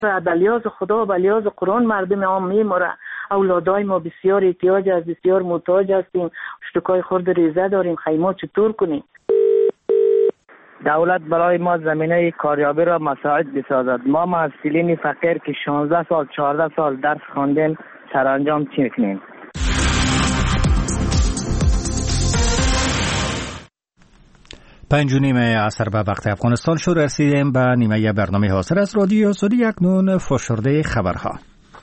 بلیاز خدا و بلیاز قرآن مردم عام میموره. اولادای ما بسیار احتیاج است، بسیار محتاج هستیم، اشتکای خرد ریزه داریم، خیمه چطور کنیم؟ دولت برای ما زمینه کاریابی را مساعد بسازد. ما محصلین فقیر که 16 سال 14 سال درس خواندیم سرانجام چی کنیم؟ پنج و نیم عصر به وقت افغانستان شد. رسیدیم به نیمه برنامه حاصل از رادیو آزادی. اکنون فشرده خبرها.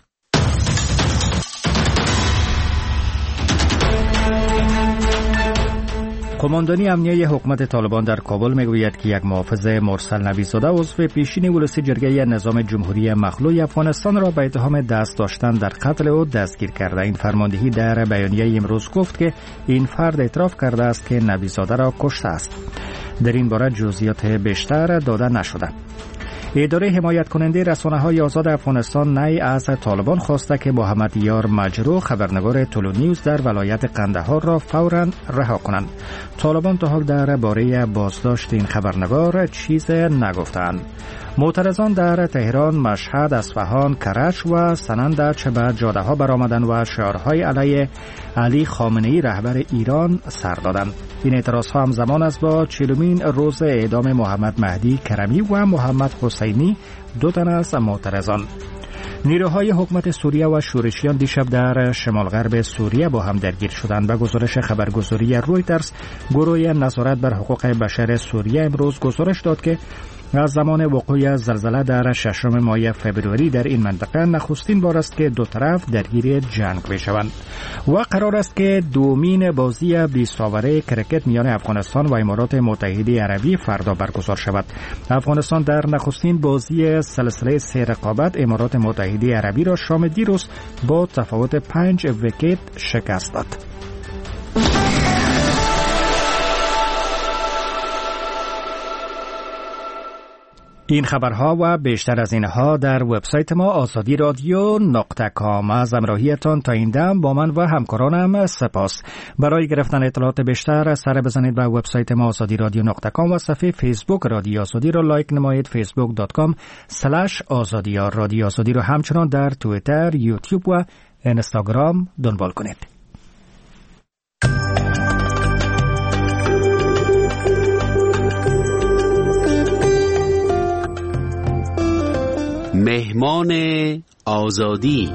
قماندانی امنیه حکومت طالبان در کابل میگوید که یک محافظ مرسل نویزاده عضو پیشین ولسی جرگه نظام جمهوری مخلوع افغانستان را به اتهام دست داشتن در قتل او دستگیر کرده. این فرماندهی در بیانیه امروز گفت که این فرد اعتراف کرده است که نویزاده را کشته است. در این باره جزئیات بیشتر داده نشده. اداره حمایت کننده رسانه‌های آزاد افغانستان نی از طالبان خواسته که محمد یار مجروح خبرنگار تولو نیوز در ولایت قندهار را فوراً رها کنند. طالبان تا حال درباره بازداشت این خبرنگار چیز نگفتند. معترضان در تهران، مشهد، اصفهان، کرج و سنندج به جاده‌ها برآمدند و شعارهای علیه علی خامنه‌ای رهبر ایران سر دادند. این اعتراضها همزمان است با 40مین روز اعدام محمد مهدی کرمی و محمد حسینی، دو تن از معترضان. نیروهای حکومت سوریه و شورشیان دیشب در شمال غرب سوریه با هم درگیر شدند. به گزارش خبرگزاری رویترز، گروه نظارت بر حقوق بشر سوریه امروز گزارش داد که از زمان وقوع زلزله در 6 ماه فوریه در این منطقه نخستین بار است که دو طرف درگیر جنگ میشوند و قرار است که دومین بازی 20 اوره کرکت میان افغانستان و امارات متحده عربی فردا برگزار شود. افغانستان در نخستین بازی سلسله 3 رقابت امارات متحده عربی را شام دیروز با تفاوت 5 ویکت شکست داد. این خبرها و بیشتر از اینها در وبسایت ما azadi.radio.com. از همراهیتان تا این دم با من و همکارانم سپاس. برای گرفتن اطلاعات بیشتر سر بزنید به وبسایت ما azadi.radio.com و صفحه فیسبوک رادیو آزادی را لایک نمایید. facebook.com/azadi. رادیو آزادی را همچنان در توییتر، یوتیوب و اینستاگرام دنبال کنید. مهمان آزادی.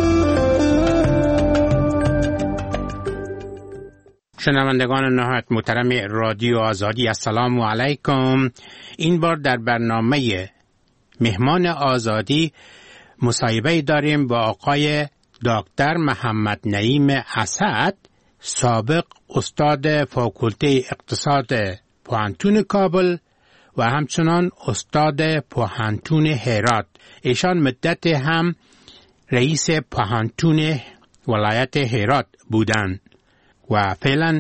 شنوندگان نهایت محترم رادیو آزادی، السلام علیکم. این بار در برنامه مهمان آزادی مصاحبه داریم با آقای دکتر محمد نعیم اسد، سابق استاد فاکولته اقتصاد پوهنتون کابل و همچنان استاد پوهنتون هرات. ایشان مدت هم رئیس پوهنتون ولایت هرات بودند و فعلا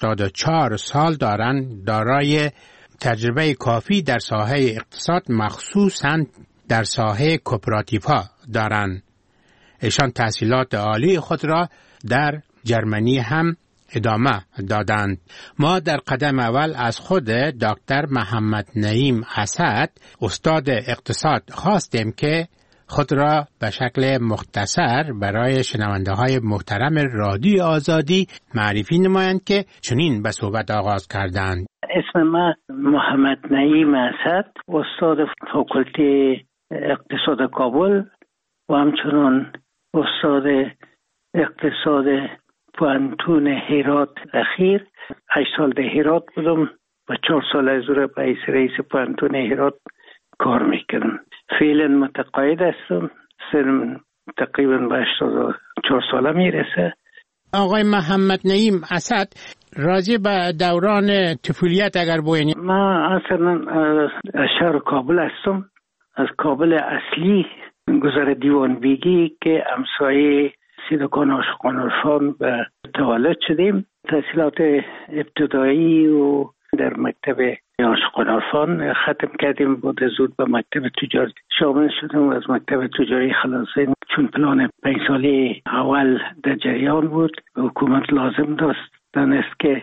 84 سال دارند. دارای تجربه کافی در ساحه اقتصاد، مخصوصاً در ساحه کوپراتیوها دارند. ایشان تحصیلات عالی خود را در جرمنی هم ادامه دادند. ما در قدم اول از خود دکتر محمد نعیم اسد، استاد اقتصاد، خواستیم که خود را به شکل مختصر برای شنونده های محترم رادیو آزادی معرفی نمایند که چنین به صحبت آغاز کردند. اسم من محمد نعیم اسد، استاد فاکولته اقتصاد کابل و همچنان استاد اقتصاد پوهنتون هرات اخیر. 8 سال در هرات بودم و 4 سال از اون به رئیس پوهنتون هرات کار میکردم. فعلا متقاعد هستم. سنم تقریبا به 84 ساله میرسه. آقای محمد نعیم اسد، راجع به دوران طفولیت اگر بگویید. من اصلا از شهر کابل هستم. از کابل اصلی گذر دیوان بیگی که همسایه سیدکان عاشقان عرفان به تولد شدیم. تحصیلات ابتدایی و در مکتب عاشقان عرفان ختم کردیم. بعد زود به مکتب تجاری شامل شدیم و از مکتب تجاری خلاصیم، چون پلان 5 ساله اول در جریان بود. حکومت لازم دانست که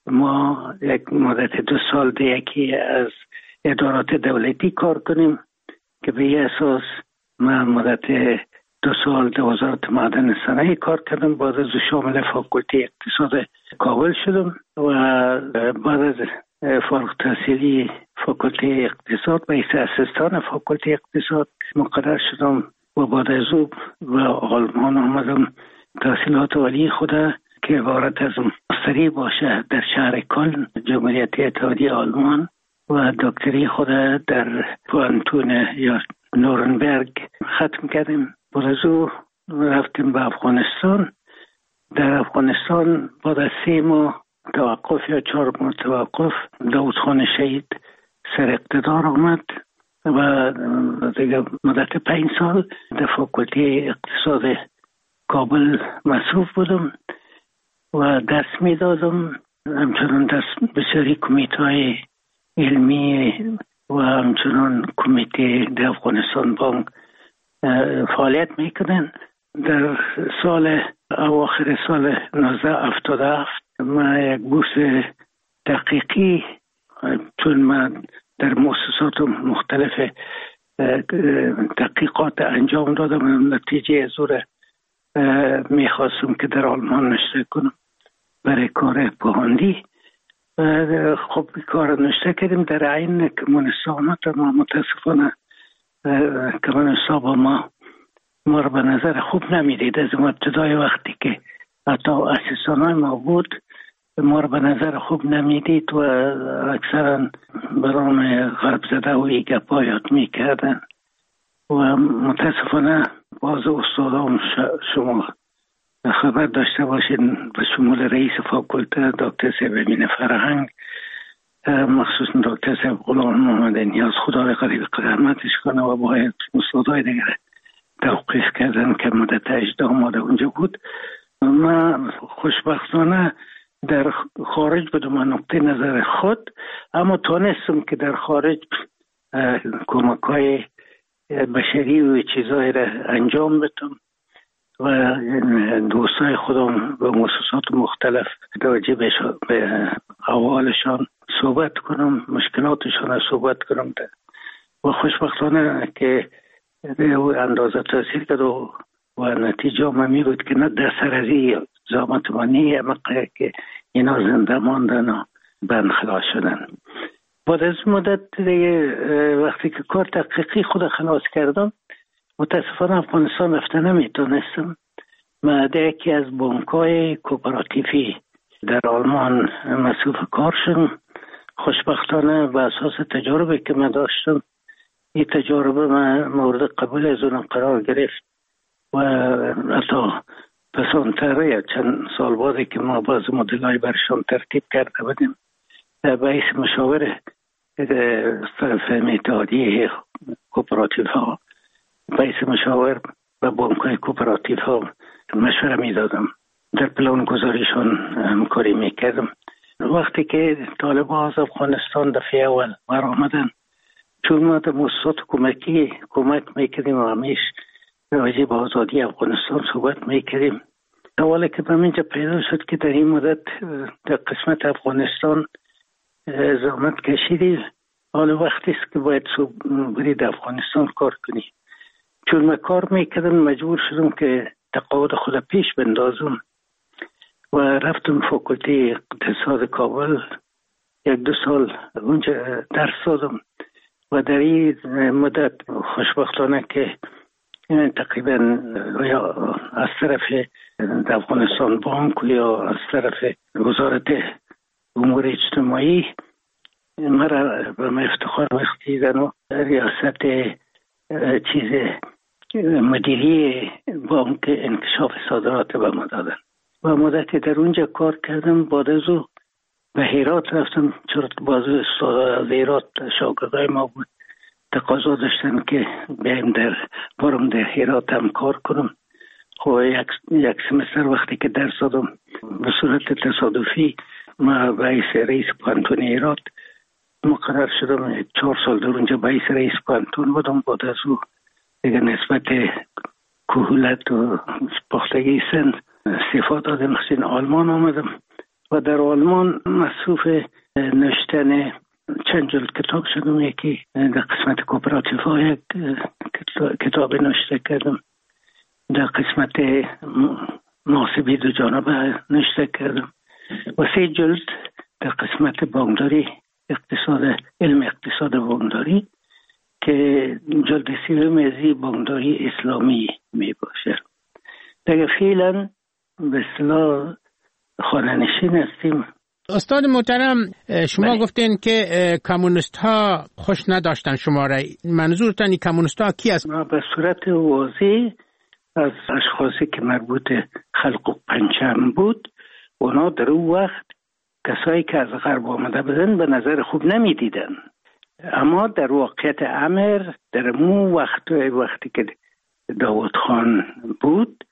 ما یک مدت 2 سال در یکی از ادارات دولتی کار کنیم که به اساس من مدت 2 سال در وزارت معدن صنایع کار کردم. بعد از شامل فاکولته اقتصاد کابل شدم و بعد از فارغ التحصیلی فاکولته اقتصاد به حیث اسیستان فاکولته اقتصاد مقرر شدم و بعد از او به آلمان آمدم. تحصیلات عالی خود که عبارت از ماستری باشه در شهر کلن جمهوریت اتحادیه آلمان و دکتری خود در پوانتون یا نورنبرگ ختم کردیم. بعد از او رفتیم به افغانستان. در افغانستان بعد از 3 ماه توقف یا 4 ماه توقف داود خان شهید سر اقتدار آمد و دیگه مدت 5 سال در فاکولته اقتصاد کابل مصروف بودم و درس می دادم. همچنان درس بسیاری کمیته علمی و همچنان کمیته در افغانستان بانک فعالیت میکنن. در اواخر سال 1977 من یک بورس تحقیقی، چون من در مؤسسات مختلف تحقیقات انجام دادم، نتیجه زور میخواستم که در آلمان نشته کنم برای کار پوهاندی. خب کار نشته کردیم در عین کمونیست آمد. ما متاسفانه کمونیست با ما رو به نظر خوب نمیدید. از ابتدای وقتی که حتی اسیستانای ما بود ما رو به نظر خوب نمیدید و اکثرا برام غرب زده و گپا یاد میکردن و متاسفانه باز استادام شما خبر داشته باشین به شمول رئیس فاکولته دکتر صاحب امین فرهنگ، مخصوصا دکتر صاحب غلام محمد نیاز، خدا به قریب رحمتش کنه، و باید استادای دیگر توقیف کردن که مدت 18 ماه اونجا بود. من خوشبختانه در خارج بودم از نقطه نظر خود، اما تونستم که در خارج کمک‌های بشری و چیزایی را انجام بدم و دوستای خودم به مؤسسات مختلف راجع به احوالشان صحبت کنم، مشکلاتشان را صحبت کنم و خوشبختانه که اندازه تاثیر کرد و نتیجه می بود که نه در سرازی زامت منی مقعه که اینا زنده ماندن و بند خلاص شدن. بعد از مدت وقتی که کار تحقیقی خود خلاص کردم متاسفانه افغانستان رفته نمیتونستم. من در یکی از بانک‌های کوپراتیفی در آلمان مصروف کار شدم. خوشبختانه به اساس تجربه که من داشتم این تجربه من مورد قبول از اون قرار گرفت و حتی پسانتره چند سال بعد که ما باز مدلای برشان ترتیب کرده بودیم به حیث مشاور طرف اتحادیه کوپراتیف ها، به حیث مشاور و بانک‌های کوپراتیف ها مشوره می دادم، در پلان گذاریشان همکاری می کردم. وقتی که طالبان از افغانستان دفعه اول برآمدن، چون ما در مؤسسات کمک میکردیم و همیش راجع به آزادی افغانستان صحبت میکردیم. اولا که به منجا پیدا شد که در این مدت در قسمت افغانستان زحمت کشیدی، حالا وقتی است که باید برید افغانستان کار کنی. چون من کار میکردم مجبور شدم که تقاعد خود پیش بندازم و رفتم فاکولته اقتصاد کابل 1-2 سال اونجا درس دادم و در این مدت خوشبختانه که تقریبا یا از طرف افغانستان بانک یا از طرف وزارت امور اجتماعی مرا به من افتخار بخشیدن و ریاست مدیری بانک انکشاف صادرات به ما دادن و مدتی در اونجا کار کردم. بعد از او به هرات رفتم، چرا باز از هرات شاگردای ما بود تقاضا داشتن که بیایم برم در هرات هم کار کنم. خب یک سمستر وقتی که درس دادم به صورت تصادفی ما به حیث رئیس پانتون هرات مقرر شدم. 4 سال در اونجا به حیث رئیس پانتون بودم. بعد از او دیگه نسبت کهولت و پختگی سن استعفا دادم، خصوصا آلمان آمدم و در آلمان مصروف نوشتن چند جلد کتاب شدم. یکی در قسمت کوپراتیف ها یک کتاب نوشته کردم. در قسمت محاسبه دو جانبه نوشته کردم و 3 جلد در قسمت بانکداری علم اقتصاد بانکداری که جلد 3 بانکداری اسلامی می باشه. دیگه فعلا به اصطلاح خانه‌نشین هستیم. استاد محترم، شما گفتین که کمونیست ها خوش نداشتن شما را. منظورتان کمونیست ها کی است؟ به صورت واضح از اشخاصی که مربوط خلق و پنجم بود، اونا در اون وقت کسایی که از غرب آمده بودن به نظر خوب نمی دیدن. اما در واقعیت امر در مو وقتی که داود خان بود،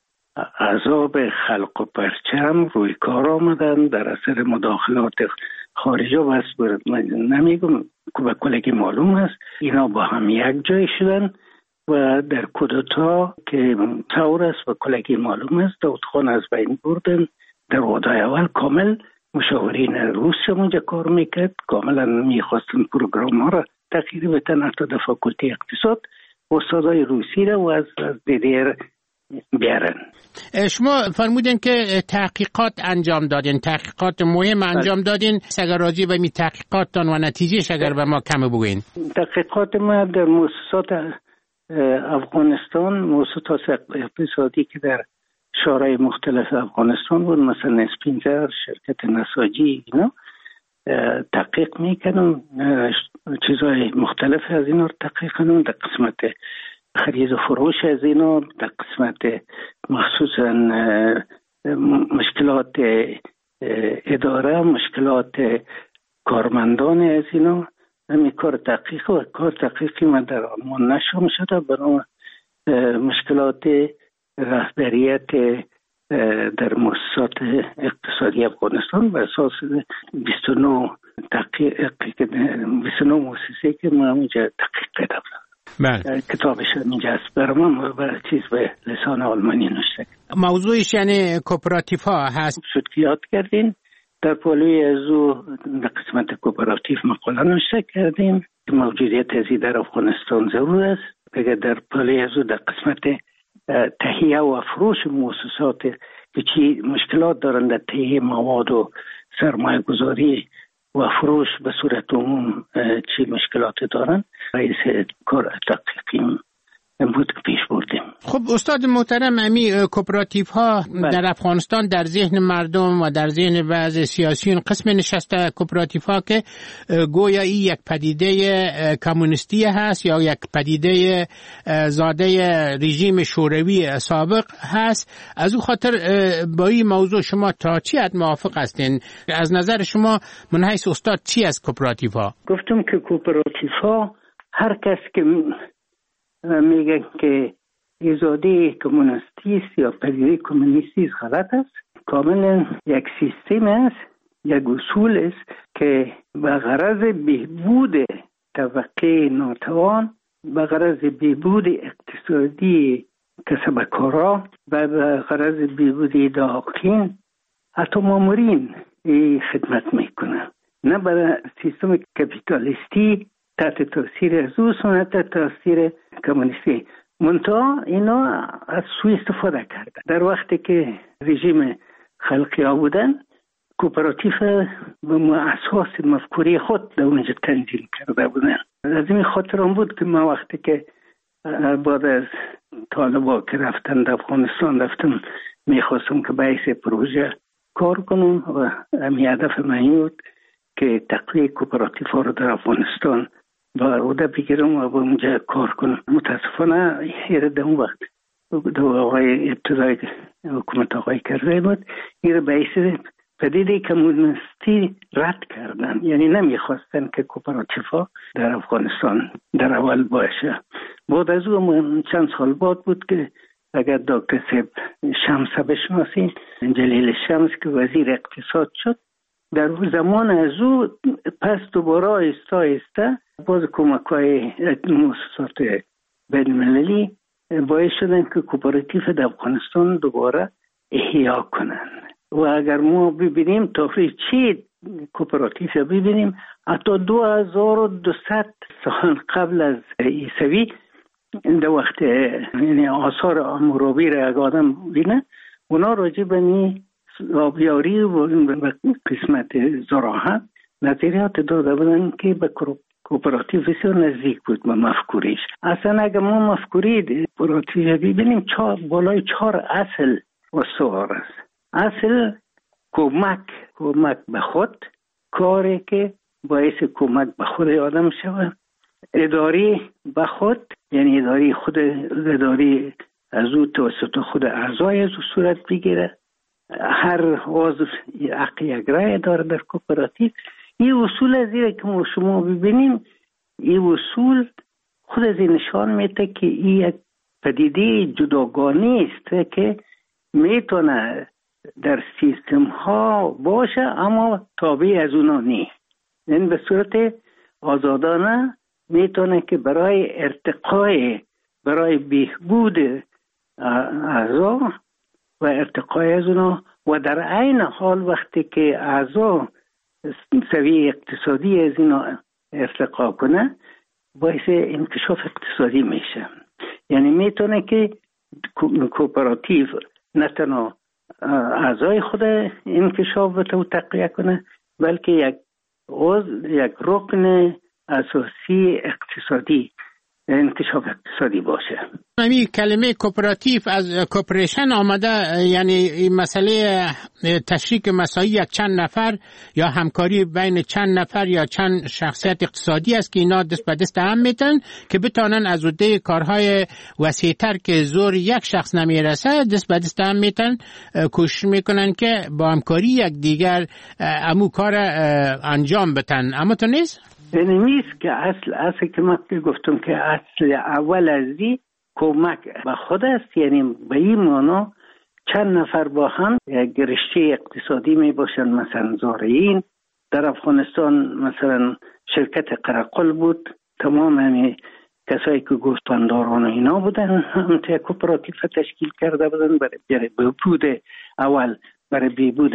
عذاب خلق و پرچم روی کار آمدن در اثر مداخلات خارجی و بس نمیگم که به کلگی معلوم است اینا با هم یک جای شدن و در کودتا که ثور است و کلگی معلوم است داود خان از بین بردن. در وعده اول کامل مشاورین روسیه اونجا کار میکرد، کاملا میخواستن پروگرام ها را تغییر بدن، حتی در فاکولته اقتصاد استادای روسی را و از دیدیر بیارن. شما فرمودین که تحقیقات انجام دادین، تحقیقات مهم انجام دادین. اگر راجع به می تحقیقاتتان و نتیجهش اگر به ما کم بگوین. تحقیقات ما در مؤسسات افغانستان، مؤسسات اقتصادی که در شورای مختلف افغانستان بود، مثلا اسپینزر، شرکت نساجی، اینا تحقیق میکنم، چیزهای مختلف از اینا رو تحقیق کنم. در قسمت خرید و فروش از اینا، در قسمت مخصوصا مشکلات اداره، مشکلات کارمندان از اینا، همین کار تحقیق و کار تحقیقی من در آلمان نشام شده برای مشکلات رهبریت در مؤسسات اقتصادی افغانستان بر اساس 29 مؤسسه که ما اونجا تحقیق کردم. بله. کتابش اینجا است برام و چیز به لسان آلمانی نوشته. موضوعش یعنی کوپراتیف ها هست. شد که یاد کردین در پالوی ازو در قسمت کوپراتیف مقاله نوشته کردیم که موجودیت ازی در افغانستان ضرور است. دیگه در پالوی ازو در قسمت تهیه و فروش مؤسسات که چی مشکلات دارن در تهیه مواد و سرمایه گذاری و فروش به صورت عموم چی مشکلات دارن، رئیس کار تحقیقی بود که پیش بردیم. خب استاد محترم، امی کوپراتیف ها در افغانستان در ذهن مردم و در ذهن بعض سیاسیون قسم نشسته کوپراتیف ها که گویا این یک پدیده کمونیستی هست یا یک پدیده زاده رژیم شوروی سابق هست. از او خاطر با این موضوع شما تا چی حد موافق هستین؟ از نظر شما من حیث استاد چی از کوپراتیف ها؟ گفتم که کوپراتیف ها هر کس که میگن که ایجاده کمونیستی است یا پدیده کمونیستی است غلط است. کاملا یک سیستم است، یک اصول است که به غرض بهبود طبقه ناتوان، به غرض بهبود اقتصادی کسبکارا و به غرض بهبود داخلین حتی مامورین خدمت میکنه، نه برای سیستم کپیتالیستی تحت تاثیر از او سنت تاثیر کمونیستی. منتها اینا از سوی استفاده کردن. در وقتی که رژیم خلقی ها بودن، کوپراتیف به اساس مفکوری خود در اونجا تنظیم کرده بودن. از این خاطر هم بود که ما وقتی که بعد از طالبا که رفتن در افغانستان رفتم، میخواستم که باعث پروژه کار کنم و همین هدف من بود که تقویت کوپراتیف ها رو در افغانستان با عهده بگیرم و با اونجا کار کنم. متاسفانه این در اون وقت دو آقای ابتدای حکومت آقای کرده بود، این باعث پدیده کمونیستی رد کردن، یعنی نمیخواستن که کوپراتیف ها در افغانستان در اول باشه. بعد از اون چند سال بعد بود که اگر دکتر شمس بشناسین، جلیل شمس که وزیر اقتصاد شد، در زمان از او پس دوباره آهسته باز کمک‌های مؤسسات بین‌المللی باعث شدن که کوپراتیف در افغانستان دوباره احیا کنن. و اگر ما ببینیم تاریخ چی کوپراتیف ببینیم، حتی 2200 سال قبل از عیسوی در وقت یعنی آثار امورابی را اگه آدم بینه اونا راجع به می آبیاری و قسمت زراعت نظریات داده بودن که به کوپراتیو بسیار نزدیک بود به مفکوریش. اصلا اگه ما مفکوری کوپراتیو ببینیم بالای 4 اصل استوار است. اصل کمک به خود، کاری که باعث کمک به خود آدم شود. اداری به خود، یعنی اداری از او توسط خود اعضای از او صورت بگیره. هر عضو حق یک رای داره در کوپراتیو. این اصول از این که ما شما ببینیم، این اصول خود از این نشان میده که این یک پدیده جداگانه است که میتونه در سیستم ها باشه اما تابع از اونا نیست. این به صورت آزادانه میتونه که برای ارتقای، برای بهبود اعضا و ارتقای از اونا و در عین حال وقتی که اعضا سویه اقتصادی از اینا ارتقا کنه باعث انکشاف اقتصادی میشه. یعنی میتونه که کوپراتیو نه تنها اعضای خود انکشاف و تقویه کنه بلکه یک رکن اساسی اقتصادی انکشاف اقتصادی باشه. همین کلمه کوپراتیو از کوپریشن آمده، یعنی مسئله تشریک مساعی یک چند نفر یا همکاری بین چند نفر یا چند شخصیت اقتصادی است که اینا دست به دست هم میتن که بتانن از عهده کارهای وسیع‌تر که زور یک شخص نمیرسه دست به دست هم میتن کوشش میکنن که با همکاری یک دیگر امو کار انجام بدن. اما تو نیست؟ یعنی نیست که اصل که من گفتم که اصل اول از دی کمک به خود است. یعنی به این معنا چند نفر با هم یک رشته اقتصادی می باشن. مثلا زارعین در افغانستان مثلا شرکت قرقل بود، تمام همی کسایی که گوسفنداران اینا بودن هم تا کوپراتیو تشکیل کرده بودن برای بهبود اول، برای بهبود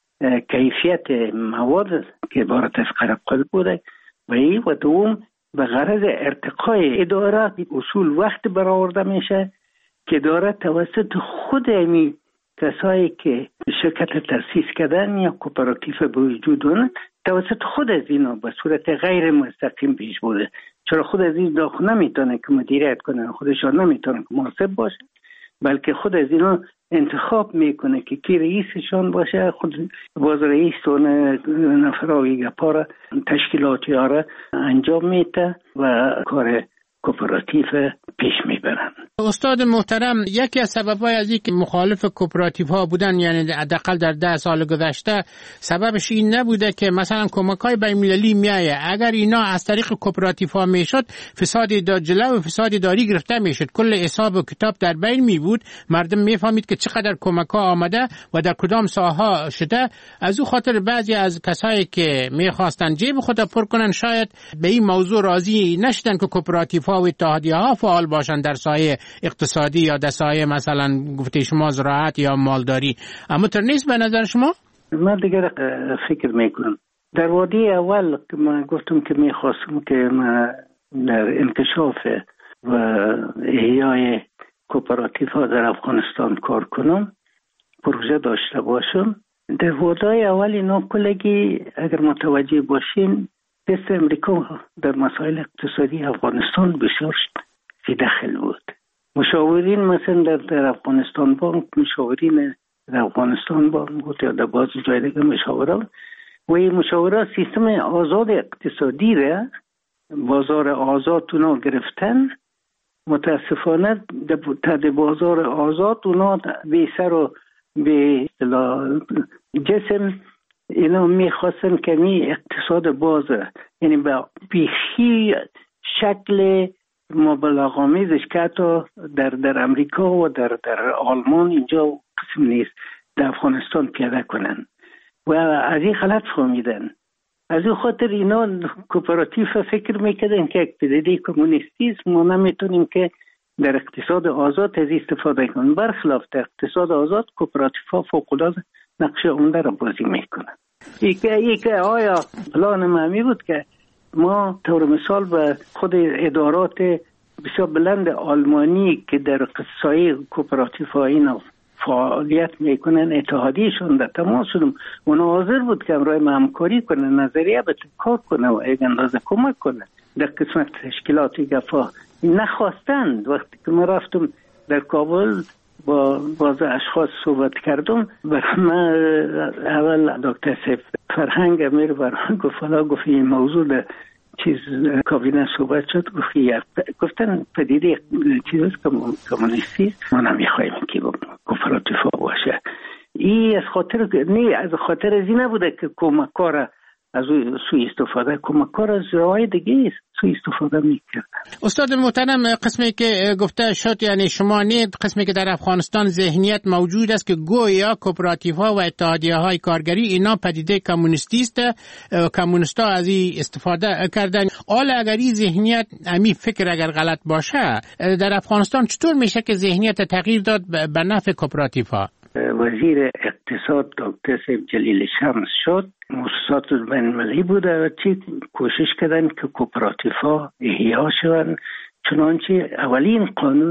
کیفیت مواد که عبارت از قرقل بوده و دوم به غرض ارتقای اداره. اصول وقت برآورده میشه که اداره توسط خود امی کسایی که شرکت تأسیس کردن یا کوپراتیو به وجود آمد توسط خود از اینا به صورت غیر مستقیم پیش بوده. چرا خود از این داخل نمیتونه که مدیریت کنه، خودشان نمیتونه که محاسب باشه، بلکه خود از اینا انتخاب میکنه که کی رئیسشان باشه. خود باز رئیس و نفرهای گپاره تشکیلاتی ها را انجام میده و کار کوپراتیو پیش میبرن. استاد محترم، یکی از سبب‌های از اینکه مخالف کوپراتیو ها بودن، یعنی حداقل در 10 سال گذشته، سببش این نبوده که مثلا کمک‌های بین‌المللی میایه، اگر اینا از طریق کوپراتیو ها میشد فساد جلو و فساد اداری گرفته میشد، کل حساب و کتاب در بین می بود، مردم میفهمید که چقدر کمک‌ها آمده و در کدام ساحه شده. از او خاطر بعضی از کسایی که میخواستن جیب خود پر کنن شاید به این موضوع راضی نشدن که کوپراتیو ها و اتحادیه ها فعال باشن در سایه اقتصادی یا در سایه مثلا گفته شما زراعت یا مالداری. اما تر نیست به نظر شما؟ من دیگر فکر میکنم در وادی اول که من گفتم که میخواستم که من در انکشاف و احیای کوپراتیو ها در افغانستان کار کنم، پروژه داشته باشم. در وادی اول اینا کلگی اگر متوجه باشین دست امریکا در مسائل اقتصادی افغانستان بسیار دخل بود. مشاورین مثلا در افغانستان بانک، مشاورین در افغانستان بانک یا در بعضی جای دیگه مشاوران و این مشاوران سیستم آزاد اقتصادی را، بازار آزاد اونا گرفتن. متاسفانه در بازار آزاد اونا به سر و به جسم اینا میخواستن که اقتصاد بازه، یعنی به بیخی شکل مبالغه‌آمیزش که حتی در امریکا و در آلمان اینجا قسم نیست در افغانستان پیاده کنن و از این غلط فهمیدن. از این خاطر اینا کوپراتیو فکر میکردن که یک پدیده کمونیستی است، ما نمیتونیم که در اقتصاد آزاد از استفاده کنیم. برخلاف در اقتصاد آزاد کوپراتیو ها فوق‌العاده نقش عمده را بازی میکنن. یک آیا پلان ما می بود که ما طور مثال به خود ادارات بسیار بلند آلمانی که در قصای کوپراتیف ها اینا فعالیت میکنن، اتحادیشون در تماس شدم، اونا حاضر بود که امروی ما همکاری کنه، نظریه به کار کنه و یک اندازه کمک کنه در قسمت تشکیلاتی گفا. نخواستند. وقتی که ما رفتم در کابل با بعض اشخاص صحبت کردم، برای من اول دکتر سیف فرهنگ امیر برای گفت این موضوع در چیز کابینه صحبت شد، گفتن پدیده چیز کمونیستی ما نمیخوایم که کوپراتیف باشه. این از خاطر نه، از خاطر از این نبوده که کمکار از سوی استفاده، کمکار از جاهای دیگه سوی استفاده میکرد. استاد محترم، قسمی که گفته شد یعنی شما نه، قسمی که در افغانستان ذهنیت موجود است که گویا کوپراتیف ها و اتحادیه های کارگری اینا پدیده کمونیستی است، کمونیستا از این استفاده کردن. حالا اگر این ذهنیت امی فکر اگر غلط باشه، در افغانستان چطور میشه که ذهنیت تغییر داد به نفع کوپراتیف ها؟ وزیر اقتصاد دکتر سیف جلیل شمس شد، مؤسسات بین‌المللی بوده و چی کوشش کردن که کوپراتیف ها احیا شوند. چنانچه اولین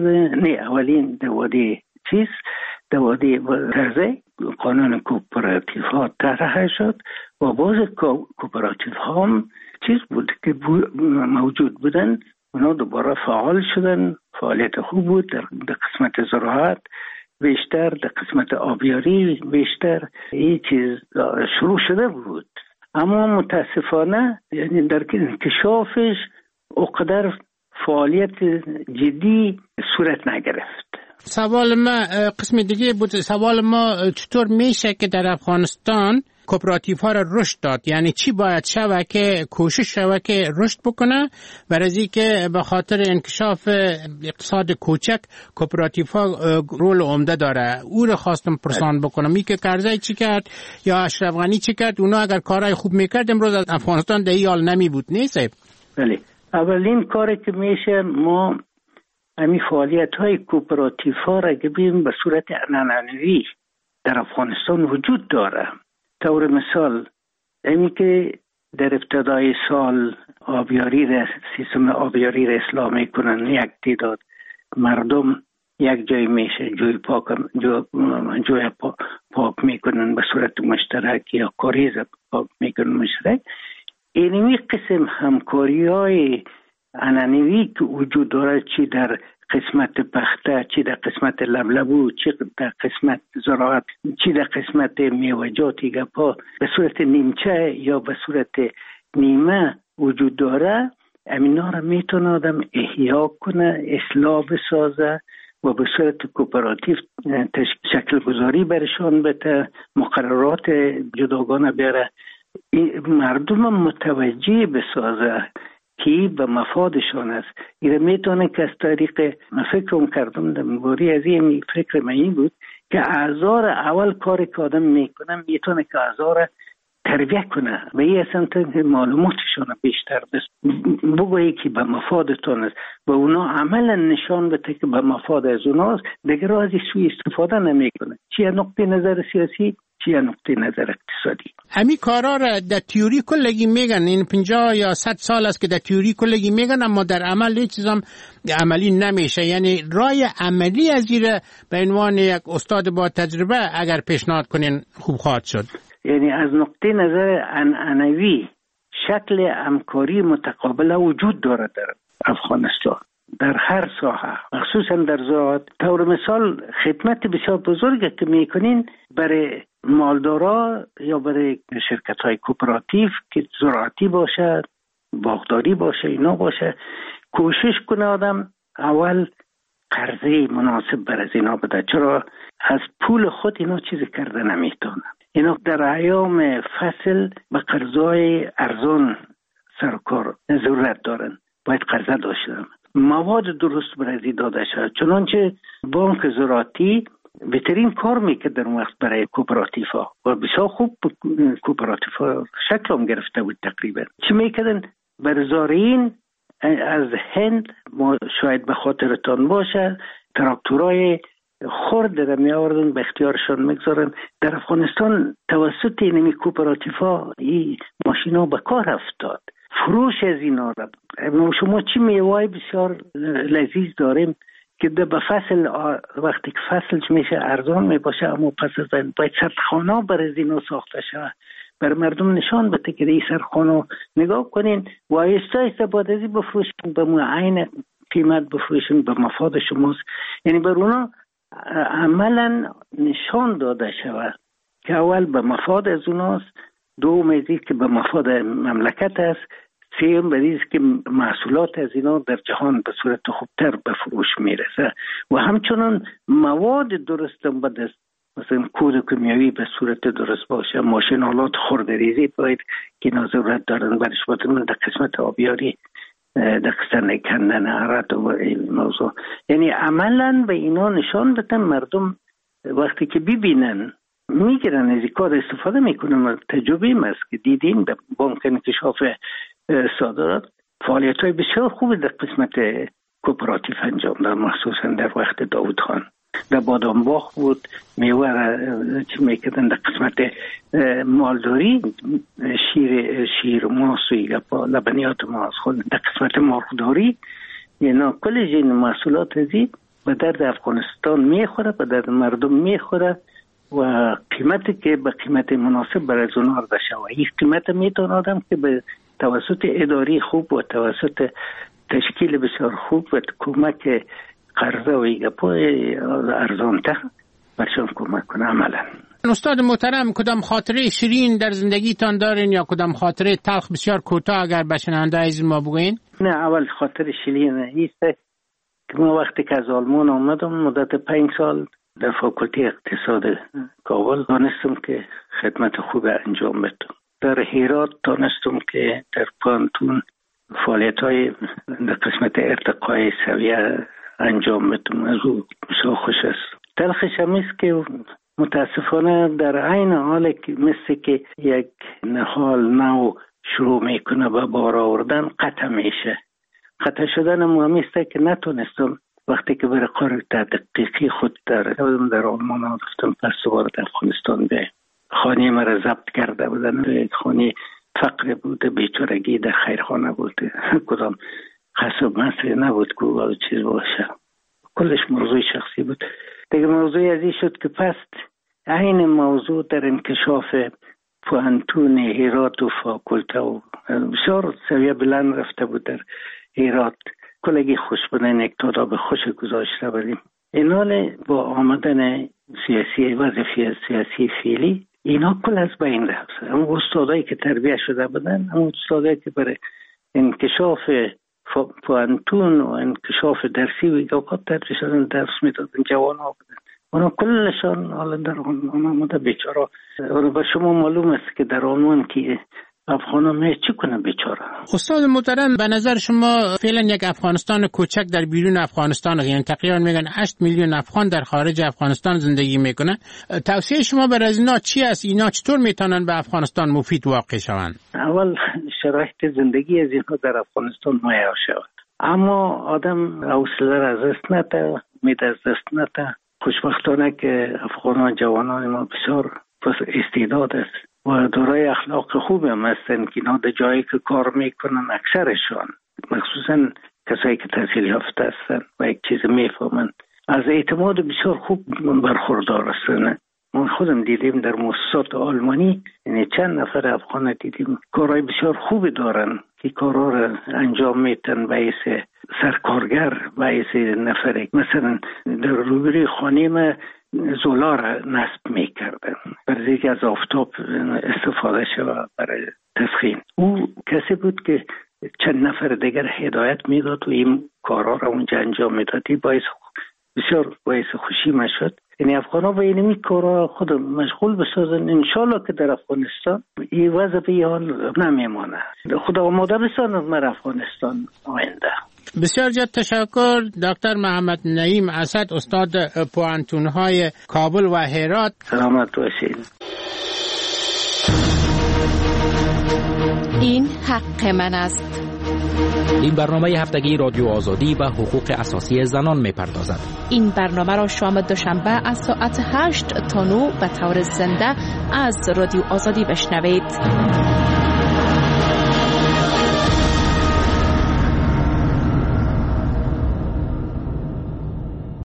دواده ترزه قانون کوپراتیف ها طرح شد و باز کوپراتیف ها هم چیز بود که موجود بودن، اونا دوباره فعال شدن، فعالیت خوب بود در قسمت زراعت بیشتر، در قسمت آبیاری بیشتر این چیز شروع شده بود. اما متاسفانه یعنی در انکشافش اقدر فعالیت جدی صورت نگرفت. سوال ما قسم دیگه بود. سوال ما چطور میشه که در افغانستان کوپراتیف ها را رشد داد؟ یعنی چی باید شوه که کوشش شوه که رشد بکنه؟ برای که به خاطر انکشاف اقتصاد کوچک کوپراتیف ها رول عمده داره. او را خواستم پرسان بکنم می که کرزی چی کرد یا اشرف غنی چی کرد؟ اونا اگر کارهای خوب میکرد امروز از افغانستان در این حال نمی بود. نیست؟ بله، اولین کاری که میشه ما همین فعالیت های کوپراتیف ها را ببینیم به صورت عنعنوی در افغانستان وجود داره. طور مثال اینی که در ابتدای سال سیستم آبیاری را اصلاح میکنن، یک تعداد مردم یک جای میشه جوی پاک میکنن به صورت مشترک یا کاریز پاک میکنن مشترک. اینمی قسم همکاری های عنعنوی که وجود داره، چی در قسمت پخته، چی در قسمت لبلبو، چی در قسمت زراعت، چی در قسمت میوه‌جات گپا، به صورت نیمچه یا به صورت نیمه وجود داره. امینا را میتونه آدم احیا کنه، اصلاح بسازه و به صورت کوپراتیو شکل گذاری برشان بده، مقررات جداگانه بیاره، مردم متوجه بسازه که به مفادشان است. این میتونه که از طریق فکرم کردم در مباری از این فکر من بود که اعضار اول کاری که آدم میکنه میتونه که اعضار تربیت کنه و این اصلا معلوماتشان بیشتر بگویی که به مفادتان است و اونا عملا نشان بده که به مفاد از اوناست، دیگر از سوی استفاده نمیکنه، چی نقطه نظر سیاسی چی نقطه نظر اقتصادی. همین کارا را در تئوری کلگی میگن، این 50 یا 100 سال است که در تئوری کلگی میگن، اما در عمل هیچ چیزام عملی نمیشه. یعنی رای عملی از این به عنوان یک استاد با تجربه اگر پیشنهاد کنین خوب خواهد شد. یعنی از نقطه نظر عنعنوی شکل همکاری متقابل وجود داره در افغانستان در هر ساحه، مخصوصا در زراعت. طور مثال خدمت بسیار بزرگی که میکنین برای مالدارا یا برای شرکت های کوپراتیو که زراعتی باشه، باغداری باشه، اینا باشه، کوشش کنه آدم اول قرضه مناسب برای اینا بده، چرا از پول خود اینا چیزی کرده نمیتونه. اینا در ایام فصل به قرضای ارزان سرکار ضرورت دارن، باید قرضه داشتن، مواد درست برای داده شد. چنانچه بانک زراعتی بهترین کار میکرد در وقت برای کوپراتیف ها و بسیار خوب کوپراتیف ها شکل هم گرفته بود. تقریبا چی میکردن؟ بر زارعین از هند، ما شاید به خاطرتان باشه، تراکتورای خرد را می آوردن به اختیارشان میگذارن. در افغانستان توسط اینمی کوپراتیف ها این ماشینا به کار افتاد. فروش از اینا را. شما چی میوه بسیار لذیذ داریم که به فصل وقتی که فصلش میشه ارزان میباشه، اما پس از این باید سرخانه برای اینا ساخته شود، بر مردم نشان بده که این سرخانه نگاه کنین و آیسته آیسته بعد از این بفروشین، به معین قیمت بفروشین، به مفاد شماست. یعنی بر اونا عملا نشان داده شود که اول به مفاد از اوناست، دوم از این که به مفاد مملکت است، سوم از که محصولات از اینا در جهان به صورت خوبتر به فروش میرسه و همچنان مواد درست به دست، مثلا کود کیمیایی به صورت درست باشه، ماشین آلات خردریزی باید که اینا ضرورت دارن برش بتونن در قسمت آبیاری در قسمت کندن عرض و این موضوع. یعنی عملا به اینا نشان بدن مردم وقتی که ببینن میگیرن از این کار استفاده میکنن. تجربه است که دیدیم در بانک انکشاف صادرات فعالیت های بسیار خوبی در قسمت کوپراتیو انجام داد، مخصوصا در وقت داوود خان. در بادام باغ بود میوه را چی میکردن، در قسمت مالداری شیر ماس و لبنیات ماس خود، در قسمت مرغداری اینا کل جین محصولات ازی به درد افغانستان میخوره، به درد مردم میخوره و قیمتی که به قیمت مناسب برای اونها عرضه شود. این قیمت میتونه آدم که به توسط اداری خوب و توسط تشکیل بسیار خوب و کمک قرضه و ایگپای ارزانتر برشان کمک کنه عملا. استاد محترم، کدام خاطره شیرین در زندگیتان دارین یا کدام خاطره تلخ بسیار کوتاه اگر به شنونده عزیز ما بگوین؟ نه، اول خاطر شیرین ایسته که ما وقتی که از آلمان آمدم مدت 5 سال در فاکولته اقتصاد کابل دانستم که خدمت خوب انجام بدم. در هرات دانستم که در پانتون فعالیت های در قسمت ارتقای سویه انجام بدم. از او بسیار خوش است. تلخش هم است که متاسفانه در عین حال که مثل که یک نهال نو شروع میکنه به بار آوردن قطع میشه. قطع شدن هم است که نتونستم وقتی که برای کار تحقیقی خود در آلمان رفتم، پس دوباره در افغانستان به خانه مرا ضبط کرده بودن. خانه فقر بوده، بیچارگی در خیرخانه بوده، کدام خصب مسئله نبود که او چیز باشه، کلش موضوع شخصی بود. دیگه موضوع ازی شد که پس این موضوع در انکشاف پوانتون هرات و فاکولته و بسیار سویه بلند رفته بود در هرات. کلگی خوش بودن یک تاداب خوش گذاشته بودیم. این حال با آمدن سیاسی وظیفه سیاسی فعلی اینا کل از بین رفت. اما استادایی که تربیه شده بودن، اما استادایی که برای انکشاف پوانتون و انکشاف درسی و اوقات تدریس شدن درس میدادن، جوان ها بودن. اونا کلشان حالا در آن آمده بیچاره. و به شما معلوم است که در آنوان که افغان هم چی کنه بیچاره. استاد محترم، به نظر شما فعلا یک افغانستان کوچک در بیرون افغانستان، یعنی تقریبا میگن 8 میلیون افغان در خارج افغانستان زندگی میکنه، توصیه شما برای اینا چی است؟ اینا چطور میتونن به افغانستان مفید واقع شوند؟ اول شرایط زندگی از اینها در افغانستان مهیا شود، اما آدم حوصله را از دست نده، امید از دست نده. خوشبختانه که افغانان جوانان ما بسیار استعداد است و دارای اخلاق خوبی هم هستن که اینا در جایی که کار میکنن اکثرشان، مخصوصا کسایی که تحصیل یافته هستن و یک چیز میفهمن، از اعتماد بسیار خوب برخوردار هستن. ما خودم دیدیم در مؤسسات آلمانی، یعنی چند نفر افغان دیدیم کارهای بسیار خوبی دارن که کارها را انجام میتن باعث سرکارگر، باعث نفر. مثلا در روبروی خانه ما زولا را نصب میکردن برای اینکه از آفتاب استفاده شود برای تسخین. او کسی بود که چند نفر دیگر هدایت میداد و این کارها را اونجا انجام میداد. بسیار باعث خوشی ما شد. یعنی افغان ها به این کارها خود مشغول بسازن. انشالله که در افغانستان این وضع به این حال نمیمانه. خدا آماده بسازند مر افغانستان آینده. بسیار زیاد تشکر دکتر محمد نعیم اسد، استاد پوانتون‌های کابل و هرات. سلامت باشید. این حق من است. این برنامه هفتگی رادیو آزادی و حقوق اساسی زنان می‌پردازد. این برنامه را شام دوشنبه از ساعت 8 تا 9 به طور زنده از رادیو آزادی بشنوید.